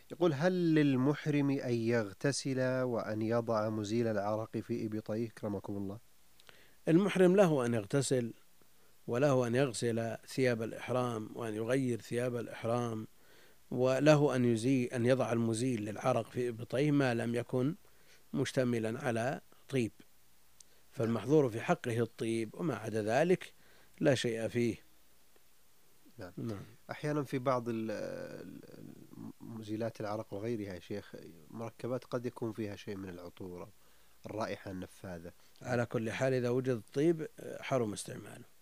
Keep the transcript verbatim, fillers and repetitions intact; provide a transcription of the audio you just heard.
يقول: هل للمحرم أن يغتسل وأن يضع مزيل العرق في إبطيه كرمكم الله؟ المحرم له أن يغتسل، وله أن يغسل ثياب الإحرام، وأن يغير ثياب الإحرام، وله أن يزيل أن يضع المزيل للعرق في إبطيه ما لم يكن مشتملا على طيب، نعم. فالمحظور في حقه الطيب، وما عدا ذلك لا شيء فيه. نعم. نعم. أحيانا في بعض ال- ال- مزيلات العرق وغيرها يا شيخ، مركبات قد يكون فيها شيء من العطور، الرائحة النفاذة. على كل حال إذا وجد الطيب حرم استعماله.